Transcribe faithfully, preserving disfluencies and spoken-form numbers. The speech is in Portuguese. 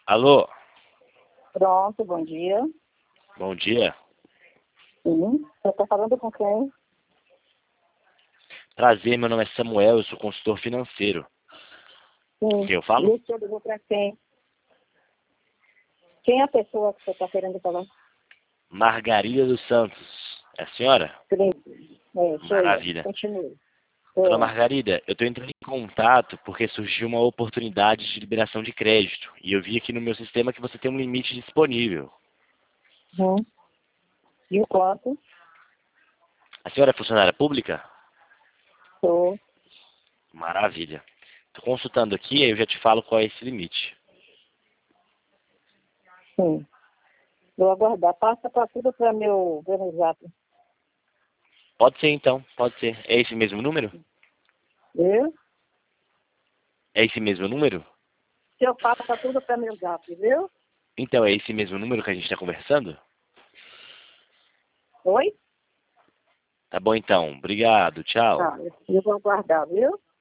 Alô, Pronto, bom dia. bom dia. Sim, você está falando com quem? Prazer, meu nome é Samuel, eu sou consultor financeiro. Com Sim, quem eu e falo? o senhor ligou para quem? Quem é a pessoa que você está querendo falar? Margarida dos Santos. É a senhora? Sim, é, sou eu. Maravilha. Continue. Dona É. Margarida, eu estou entrando em contato porque surgiu uma oportunidade de liberação de crédito. E eu vi aqui no meu sistema que você tem um limite disponível. Uhum. E o quanto? A senhora é funcionária pública? Sou. Maravilha. Estou consultando aqui e eu já te falo qual é esse limite. Sim. Vou aguardar. Passa para tudo para meu, meu zap. Pode ser então, pode ser. É esse mesmo número? Viu? É esse mesmo número? Se eu passa tudo para meu zap, viu? Então, é esse mesmo número que a gente está conversando? Oi? Tá bom então. Obrigado. Tchau. Tá, eu vou aguardar, viu?